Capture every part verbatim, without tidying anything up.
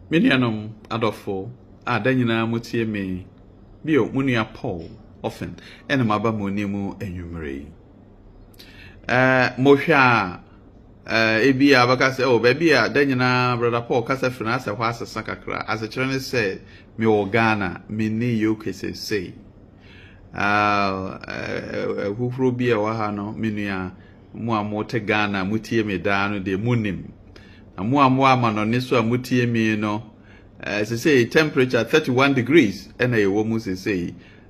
Minianum adofo a danyina mutie me bio munia Paul often ene maba monimu enwumre eh mohwa eh ebi abaka se oh baby a danyina brother Paul kasa fina ase hwa asesa kakra ase kire ne se me wo Ghana me ni yoke se sei ah eh hufuro bi e wa ha no menua mu amote Ghana mutie me da no de munim amu amu amano ne so amutie mi no uh, say say temperature thirty-one degrees and a woman say say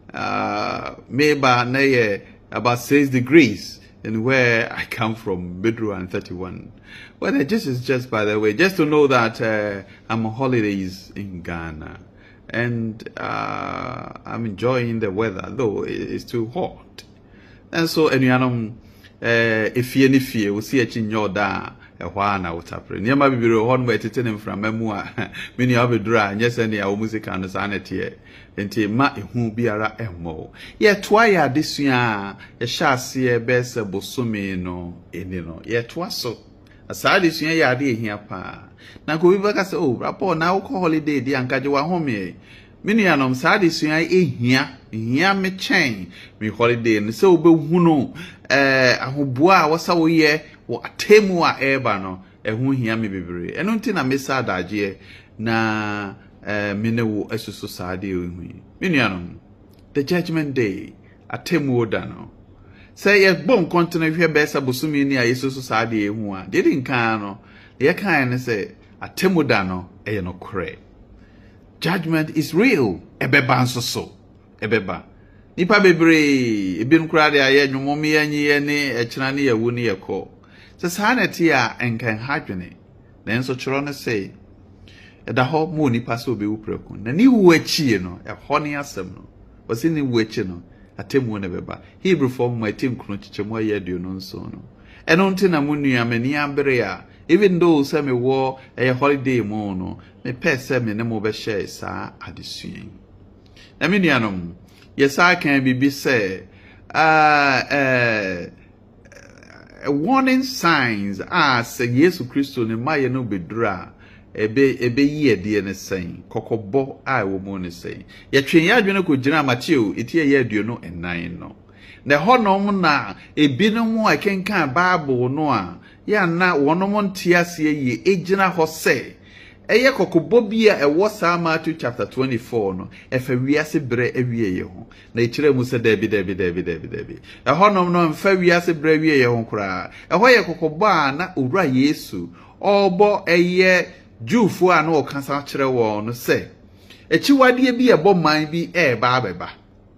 uh maybe na ye about six degrees in where I come from Bedru and thirty-one. Well, this is just by the way just to know that uh, I'm on holidays in Ghana and uh I'm enjoying the weather though it's too hot. And so anyone uh if you if you see a chinyo da ehwa na wotapre niam bibiro ho no etete mframa mu a meni abedura nyese ne a music and sanete enti ma ehu biara emmo ye toa ya desua ye hyase e bese bosome no eni no ye toa so asa desua ya de ehia pa na ko bi baka se oh rapport na wo holiday di ankaje wa home meni anom sa desua ehia ehia me chen me holiday ne se obehu no eh ahoboa a wasa wo ye wo atemu a eba no ehu hia me bebre eno nti na mesa adaje na eh mene wo esusu saade ehu menuanom the judgment day atemu oda no say ye bon kontena hwe besa bosumi ni a yesusu saade ehu a de din kan no ye kan ne say atemu da no eye no kore judgment is real ebeba nso so ebeba nipa bebre ebin kura de aye nwumomi yanyi ye ne ekira ne yawu ne yeko se saneti a enkan hadwene na enso chiro ne say eda ho mu nipa so be wupreku na ni wu achi no e ho ne asem no wose ni wu achi no atemu ne beba Hebrew form my team kunu chichemu aye aduo no nso no eno nti na munua mani abere a even though say me wo e holiday mo no me pese me ne mo be share sa adesuan na menuanom yesa kan bibi say ah eh warning signs as Yesu Kristo ne maye no bedura ebe ebe yi de ne sen kokobo a wo mo ne sen ye twen ya adwene ko gina Matthew etie ye aduo no enan no na honom na ebi no mo akenkan Bible no a ya na wonom ntiase ye egina ho se eye kokobo bia ewo sa Matthew chapter twenty-four no efa wiase bre awie ye ho na ekire mu se dabi dabi dabi dabi dabi e honom no mfa wiase bre awie ye ho kura e ho ye kokobo a na owura Yesu obo eye Jewfo a na okasa kire wo no se echiwade bi ebo man bi e ba beba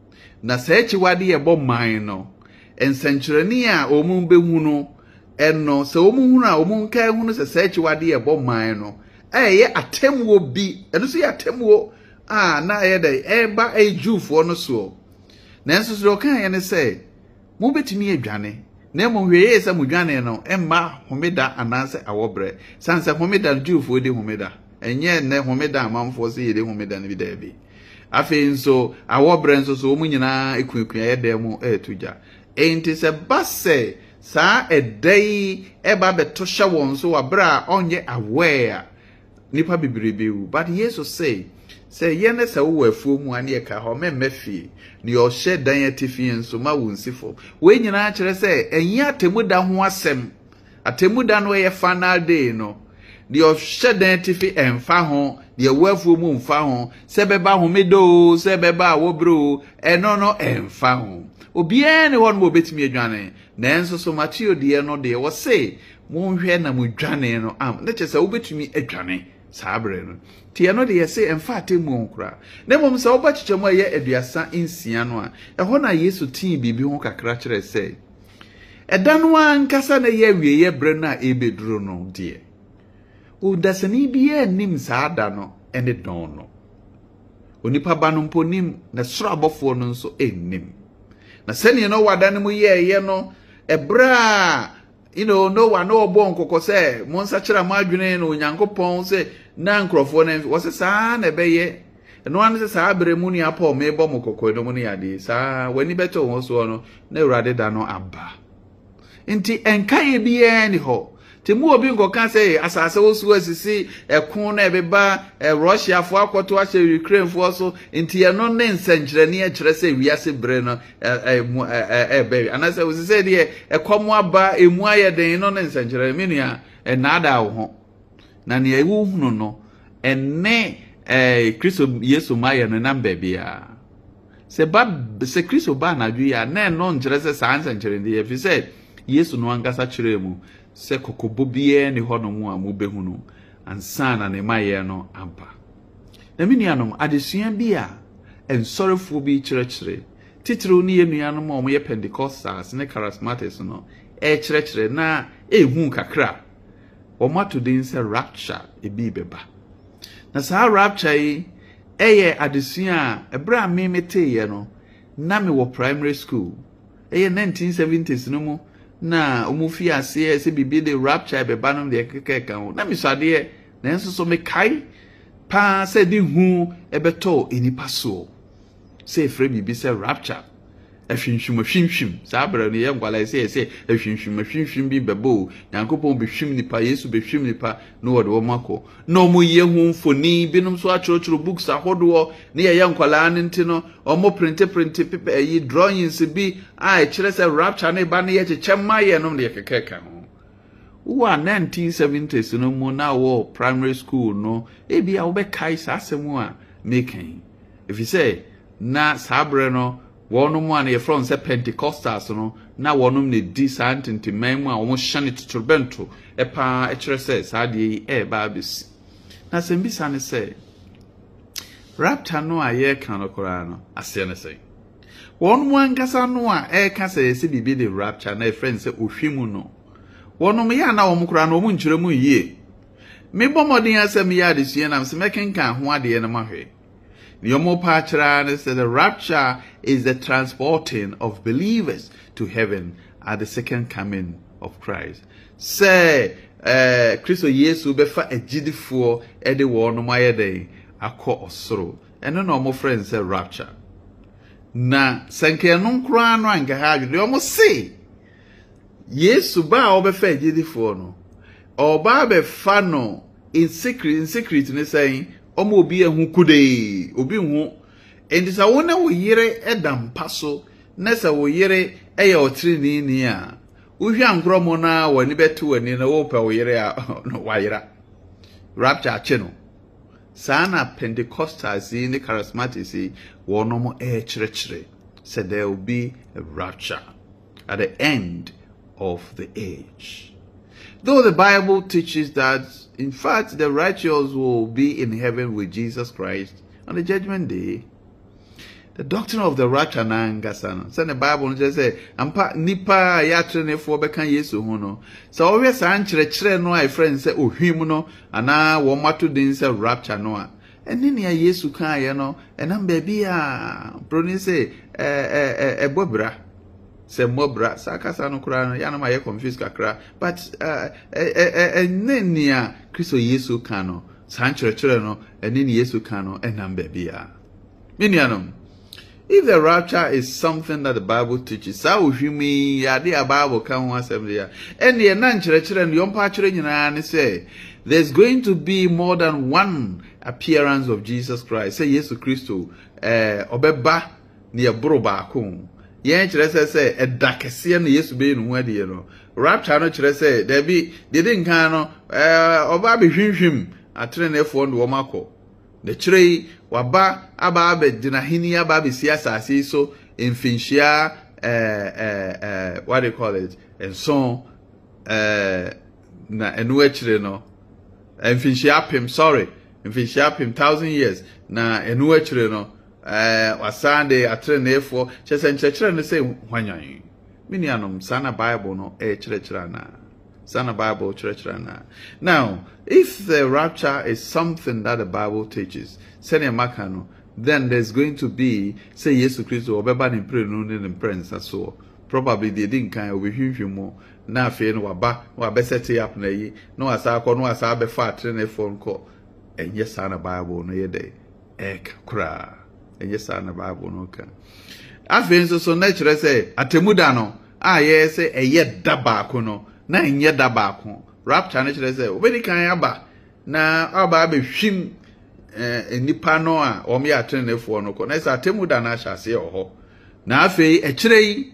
na se echiwade ebo man no ensankyerani a omun behu no eno se omun hu na omun ka hu no se se echiwade ebo man no eh ye atemwo bi eno so ye atemwo ah na ye dey eba ejufo no so na enso so kan ye ne say mo betimi adwane na mo hweye se mo dwane no emma homeda ananse awobre sanse homeda jufo de homeda enye ne homeda amanfo se ye de homeda ne bi da bi afi nso awobre nso so mo nyina ekuakua ye dem etuja enti se basse sa edai eba betosha won so wabra onye aware nipa bibiribiu but Jesus say say yene se wo afuo mu ane ka ho memmefi ni o hye dan atifi enso ma wonsifo we nyina kire say enyi atemuda ho asem atemuda no ye final day no ni o hye dan atifi emfa ho de wo afuo mu mfa ho se beba ho medo se beba wo bro eno no emfa ho obi ene won mo betimi adwane na enso so Matthew de no de wo say mo hwe na mo dwane no am na chese wo betimi adwane sabre no tie no de yese emfa atemu onkura na mom se oba chichemu aye aduasa insia no a eho na Yesu tin bibi ho kakra kire se edanu ankasa na ye wie ye bre na ebeduro no de o dasani bi ye nim saada no ene don no onipa ba no mponim na soro abofo no nso ennim na sene no wadane mu ye ye no ebra you know no one no bon kokko say monsa kira madwene no nyankopon say na nkrofo na wo se saa na beye no an se saa bere mu ni apo me bo mo kokko no mu ni ade saa wani beto won so no na urade da no aba nti enkaye bi ye ni ho Timu obi nkoka say asase wo so asisi ekon na ebeba Russia fo akoto ahye Ukraine fo so nti ye no ne nsankyerene e kyerɛ sɛ wiase bre no e be anase wo sɛ de ekomo aba emu ayeden no ne nsankyerene menua e nada wo ho na ne ewu hunu no enne eh Kristo Yesu maye no namba bia se ba se Kristo ba na dwi ya na no nkyerɛ sɛ saa nsankyerene de ye fi sɛ Yesu no ankasa kyerɛ mu se kokobo bie ne ho no mu a mu behunu ansa na ne maye no ampa na menuanom adesua bi a ensorefo bi kyerɛkyerɛ titiro ne yenuanom a mo ye Pentecostals ne Charismatics no e kyerɛkyerɛ na ehu kakra o mato din se rapture e bi beba na saa rapture yi eye adesua a ebra me meteye no na me wo primary school eye nineteen seventies no mu na umufi ase se bibi de rapture beba no de kekeka ho na misade na enso so me kai pa se di hu ebeto enipa so se frɛ bibi se rapture ehwinhwim ehwinhwim saa bra ne ye ngwala se se ehwinhwim ehwinhwim bi bebo yankopon behwim nipa Yesu behwim nipa no wode wo mako no mo ye hu mfoni binom so akyerɛkyerɛ books ahodo ne ye yankwala ne nti no omo print print paper ayi drawings bi a kyerɛ sɛ rapture ne ba ne ye kyekɛma ye no de kekeka ho wo nineteen seventies no mu na wo primary school no e bia wo be kai saa asɛm a mekan if you say na sabre no wonum one ye from say Pentecostals no na wonum ne di santinti memu a wo hyane tuturbento e pa e kyerɛ sɛ saa de e ba besi na sɛ mbisa ne sɛ rapture no a ye kan no kora no ase ne sɛ wonum ankasa no a e ka sɛ se bibi de rapture na e friend sɛ ohwimu no wonum ya na wo kora no wo nkyerɛ mu yie me bomodin asɛm ya de sua na se mekenkan ho ade ne mahwe Yomo Pachra said the rapture is the transporting of believers to heaven at the second coming of Christ. Say, uh, Christo Yesu befa ejidifo ede wo no mayede akọ osoro. Eno no mo friends say rapture. Na senke no nkura no anka ha de omo say Yesu ba obefa ejidifo no. Oba befa no in secret in secret ne saying omo obi ehu kude obi hu endi sa wona wo yire edam paso na sa wo yire eye otrini ni a uhwi ankromo na wani beto wani na wo pa wo yire a no wa yira rapture ache no sana Pentecostals in the Charismatics wono mo e kyerɛkyerɛ said there will be a rapture at the end of the age. Though the Bible teaches that, in fact, the righteous will be in heaven with Jesus Christ on the judgment day, the doctrine of the rapture na ngasano. So the Bible just say, "Ampa nipa yatre ne fo beka Yesu ho no." So we say ankyerɛkyerɛ no ai friend say ohwim no ana wo mato din say rapture no a. Eni ne Yesu kan ye no, enam ba bi a broni say eh eh eh bobra. Se mobra sakasa no kura no ya na ma ye confuse kakra but uh enia Kristo Yesu kan no san kyerɛkyerɛ no eni ne Yesu kan no enam ba bia minianom. If the rapture is something that the Bible teaches, sa ohwimi ya de Bible kan ho asɛm de ya eni na nkyerɛkyerɛ no yompa kyerɛ nyina ne say there's going to be more than one appearance of Jesus Christ. Say Yesu Kristo eh obeba ne yeboro baako yen kyerɛ sɛ sɛ ɛda kɛseɛ no Yesu be no ho ade no rapture no kyerɛ sɛ da bi de de nkan no eh oba be hwinhwim atrenefo no wɔmakɔ na kyerɛ waba aba abedina hini aba be siasase so mfinhyia eh eh eh what do you call it and so eh na enu akyire no mfinhyia pem sorry mfinhyia pem thousand years na enu akyire no eh wasande atrenefo kyese nkyerɛkyerɛ no sɛ hwanyan minianom sana Bible no e kyerɛkyerɛ na sana Bible kyerɛkyerɛ na. Now if the rapture is something that the Bible teaches sɛnea maka no then there's going to be say Yesu Kristo obeba ne mpre no ne mprensa so probably the din kan obehwinhwim mo na afei no waba waba set up na yi no asa akɔ no asa abefa atrenefo nko enye sana Bible no ye de ek kra enye sa na Bible no ka afei nso so na kyerɛ sɛ atemuda no a ye sɛ eye da baako no na enye da baako rapture ne chere say obedi kan aba na aba be hwim eh nipa no a o me atenefo no ko na say atemu da na ahase ho na afei e chere yi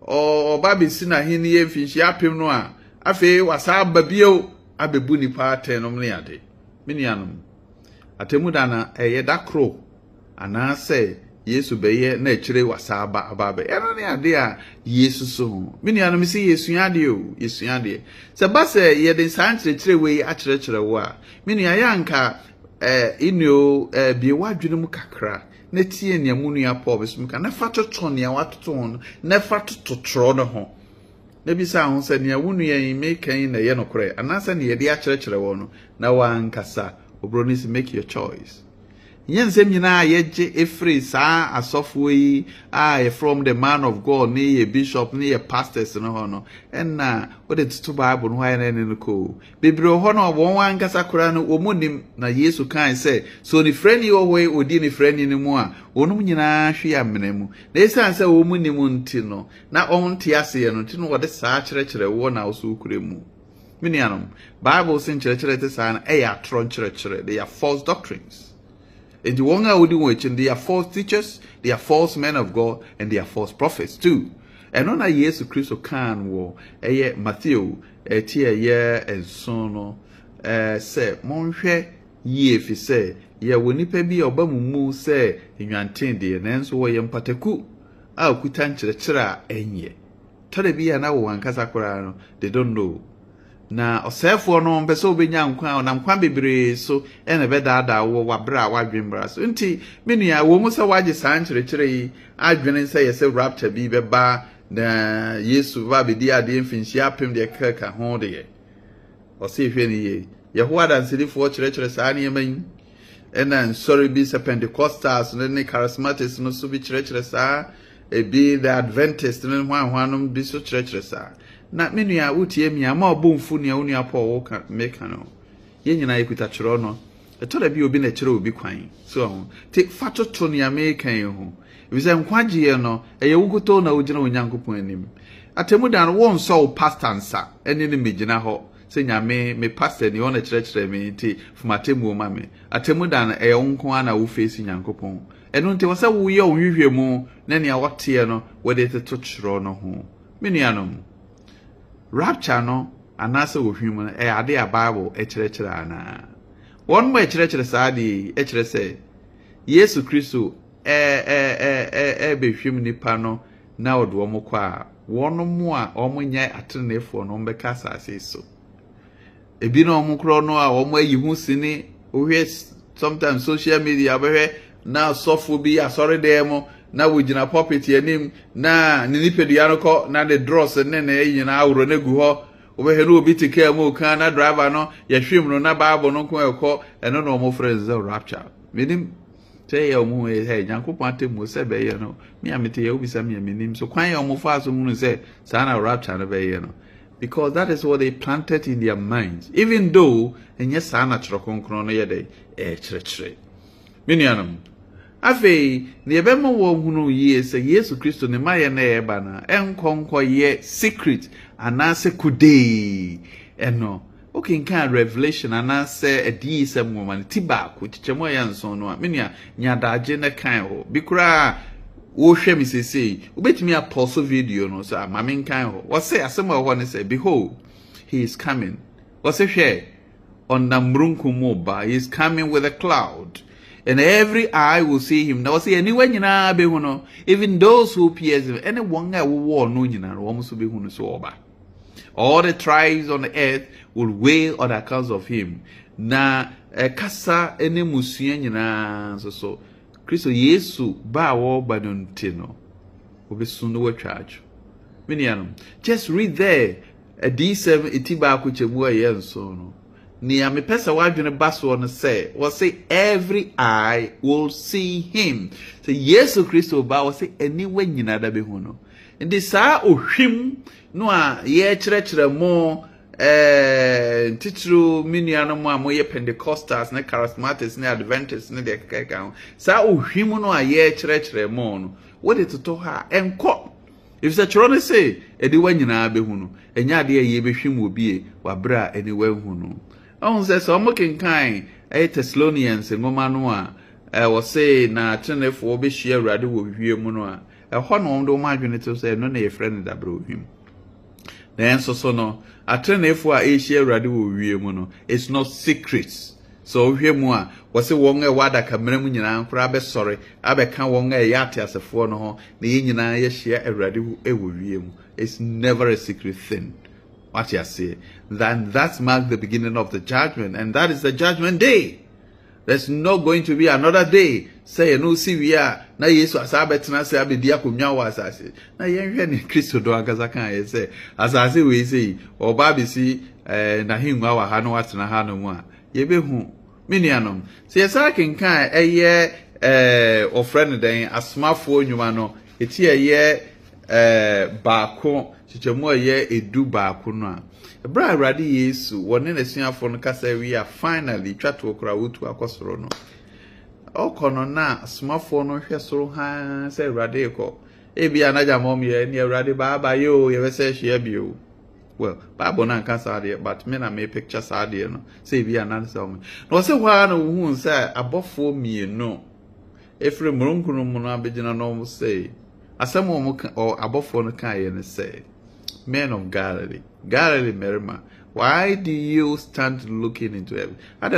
o ba be si na hini ye mfinhia apem no a afei wasa aba bio abebu nipa aten no ne ade minianom atemu da na eye da kro ana say Yesu beye na chere wasa aba aba be eno ne ade a Yesu so minianom si Yesu ade o Yesu ade se ba se ye den san chere chere we a chere chere wo a minia ya nka eh inyo eh bi wadwene mu kakra na tie ne amunua Paul besum ka na fatoto ne watoto no na fatoto tro no ho na bi sa ho se ne awunu yen me kan na ye no kore anasa ne ye de a chere chere wo no na wankasa obroni si make your choice. Yensem nyina yeje efree saa asofo yi ah from the man of God ni a bishop ni a pastors no ho no enna wo de tutu bible no ha ne ne ko bibiro ho no won wan kasa kora no omunim na Yesu kan say so ni friend yi wo odi ni friend ni mu a onum nyina hwe amenemu na esan say omunim nti no na onti ase no nti no wo de saa kire kire wo na wo so kuremu minianom bible sin kire kire te saa na e ya tron kire kire they are false doctrines. And the one who do they are false teachers, they are false men of God, and they are false prophets too. And on a Jesus Christ can wo eh Matthew eh tia ye and sono eh say monhwe ye fi say ye woni pa bi oba mumu say enwanten de nanso wo ye mpateku a okuta nkyerɛkyerɛ a enye tore bi ya na wo ankasa kora no they don't know. Na osefo no mpese obenya nkwa na nkwa bebre so ene bedaada wo wabra wadwembra so nti menua wo mu se waje san kyerɛkyerɛ yi adwene nse yese rapture bi beba na Yesu va be dia de mfinhia apem de kaka ho de ye ose hwe ni ye Yehowa danselifo kyerɛkyerɛ saa ne yeman ena nsori bi se Pentecostals ne charismatics no so bi kyerɛkyerɛ saa e bi the Adventists ne hwan hwanom bi so kyerɛkyerɛ saa na menua utie mi ama obomfu ne onua Paul ka meka no ye nyina ekuta kyerɛ no etore bi obi na kyerɛ obi kwan so te fatoto ne America yi ho ebise nkwagie no eye wugoto na ogina onyankopon anim atemu dan won so pastor nsa ene ne megina ho se nyame me pastor ni ona kyerɛ kyerɛ me nti fumatemu ma me atemu dan eye wonko ana wo face nyankopon eno nti wasa wo ye onhwehwɛ mu na ne a wote no wo de to kyerɛ no ho menuanom rapture no anasa ohwim no e ade a Bible e kyerɛkyerɛ ana won mo e kyerɛkyerɛ saade e kyerɛ sɛ Yesu Kristo e e e e behwim nipa no na odo mo kwa a won mo a omonye atenefo no mbeka asase so ebi na omo kro no a omo ayi hu sini ohwe sometimes social media behwe na sofo bi asori dem na wujina puppet yanim na ninipedua no ko na the dross ne na yina awro na gu ho obehe no obi tike mu kan na driver no yahwem no na bible no ko ekọ eno no mo friends the rapture menim say ya mu e he Nyankopon atemu se be ye no me amete ya obi sa me menim so kwan ya mo fa so mu say sa na rapture no be ye no because that is what they planted in their minds even though enye sa na kyerɛ konkron no ye dey e kyerɛkyerɛ minianam Afe ne ebema wo hunu ye se Yesu Kristo ne maye na eba na enkonko ye secret anase kude eno okay nkan revelation anase edi se mwoma tiba ko chichemo ya nson no amenia nyadaje ne kan ho bikura wo hwe mi sesei obetimi apostle video no so amame nkan ho wo say asema ho ne say behold he is coming wo say hwe on namrunkum ba he is coming with a cloud. And every eye will see him. Now, see anywhere you know, be huno. Even those who pierce him, any one guy will war no you know, almost be huno so oba. All the tribes on the earth will wail on account of him. Na kasa any musien you know, so so. Kristo Yesu ba wo badontino. Obi sunu we charge. Minianum. Just read there. A D seven itiba kuchemu aye so no. Ni ame pesa wadwene baso no say was say every eye will see him. Say Yesu Kristo ba was say anywhere nyina da be hu no. Ndi saa ohwim no a ye kyerɛkyerɛ mo eh titru miniano mo a mo ye Pentecostals na charismatics na Adventists na de kaka saa ohwim no a ye kyerɛkyerɛ mo no. What it to ha enko if the chron say edi wanyina behu no enya de ye behwem obi wabra eni wahu no on say so mo kenkan e Thessalonians ngoma no a e wo say na tenefo be hia awurade wo hwie mu no a e ho no ndo ma adwene to say no na ye friend da bra ohwim then so so no atenefo a e hia awurade wo hwie mu no it's not secrets. So hwe mu a wo se won e wada kamera mu nyina nkura be sori abeka won e ya atiasefo no ho na ye nyina ye hia awurade e wo hwie mu. It's never a secret thing. What you say? Then that's marked the beginning of the judgment, and that is the judgment day. There's not going to be another day. Say no see we are na Yesu asabetena say abedi akonwa wa asase. Na yenhwe ne Kristo do agaza kan ye say asase we say oba bisi eh na hinwa wa ha no atena ha no mu a ye behu minianom. Say yesa kenkan eye eh ofrene den asmafo nwuma no eti eye eh baako chichemu eye edu baako no a ebra awrade Yesu woni na suafo no kasa wi a finally twato okra wotu akosoro no okono na smafo no hwe soro ha se awrade ko ebi anaja mom ye ni awrade baba yo ye wese hwe bio well bible na kasa de but me na me picture sa de no say bi anan se o no se wa na hu se abofo mie no efre murunkunu mu no abegina no say asemo mo o abofo no kan ye ne say men of Galilee, Galilee Merima, why do you stand looking into heaven?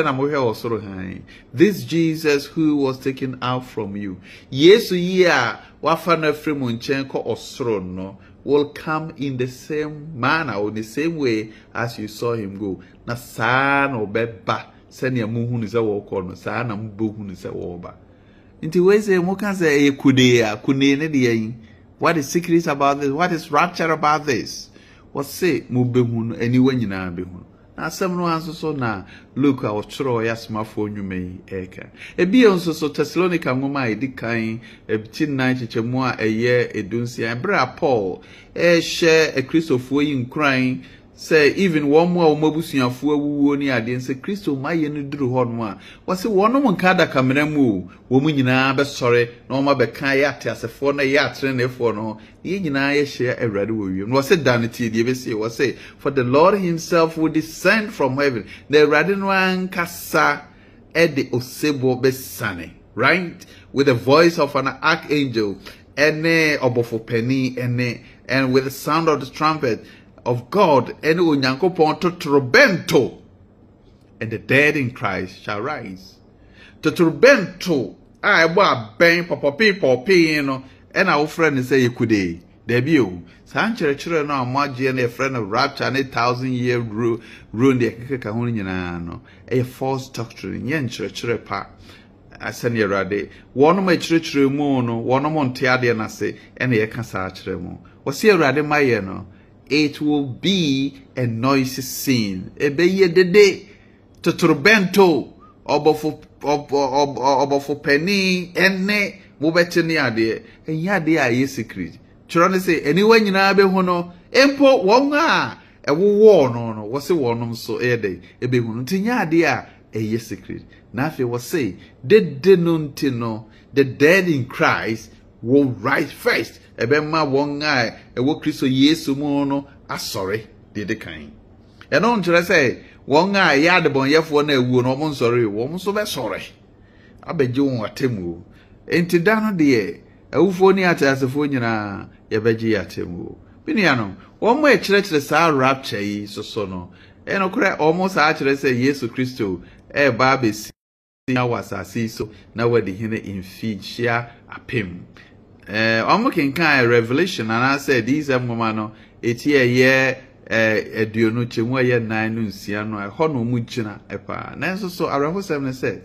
This Jesus who was taken out from you, Yesu ya wafana frimunchenko osrono will come in the same manner or the same way as you saw him go. Na sana obeba senya muhu ni za wokono sana mbuhu ni za woba. Inti weze mukanze kudea kunene diye. What is secret about this? What is rapture about this? What say mubehun anywhere nyina behun. Na asem no anso so na Luke a ochro ya smafo nwume yi eka. Ebi onso so Thessalonica ngoma edi kan ebiti nan chechemu a eye edunsia bra Paul e hye e Christopher yi nkran say even one more omabusuafo awuwo ni ade nse Kristo maye no duru ho no a wose wono nka da kamera mu wo mu nyina be sore na oma be kan ya atiasefo na ya atrenefo no ye nyina ye hye awrade wo wiem no wose danity de be say wose for the Lord himself will descend from heaven the awrade no ankasa e de osebo be sane right with the voice of an archangel ene obofo pani ene and with the sound of the trumpet of God, and unyankopon totrobento, and the dead in Christ shall rise. Totrobento, I wa ben papa people pino, and our friend say you could debut. Sanchez children no amaji and a friend of rapture and a thousand year rule ruin the Kakahuniano, a false doctrine, yen church pa. I send you rade. One of my church mono, one of Montiadiana say, and a cansachemo. Was here rade mayeno. It will be a noisy scene. Ebeye dede totrobento obofo obofo penny ene mobeteni ade enya ade aye secret. Chirone say anywhere nyina be ho no empo won a ewowo no no wo se wonom so ede ebe hu ntinya ade a eye secret. Na afi wo say dede no ntino the dead in Christ will rise first. Ebe ma won a ewo Kristo Yesu mu no asore de de kan. E no nkyere say won a ya de bon yefo na ewu no mo nsore wo mo so be sore. Abeje won atemu. Enti da no de ewufo ni atasefo nyina ye beje atemu. Binia no won mo e kyere kyere sa rapture yi so so no. E no kure almost a kyere say Yesu Kristo e ba be si na wasasi so na wadi hine infijia apem. Eh, omo kenkan Revelation and I said these amoma no eti eye eh aduonu chemu eye nan no nsia no ho no mu gina epa na so so arahosem ne said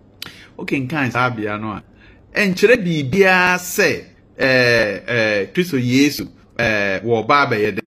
o kenkan sabia no a enkyere bibia se eh eh Kristo Yesu eh wo ba ba ye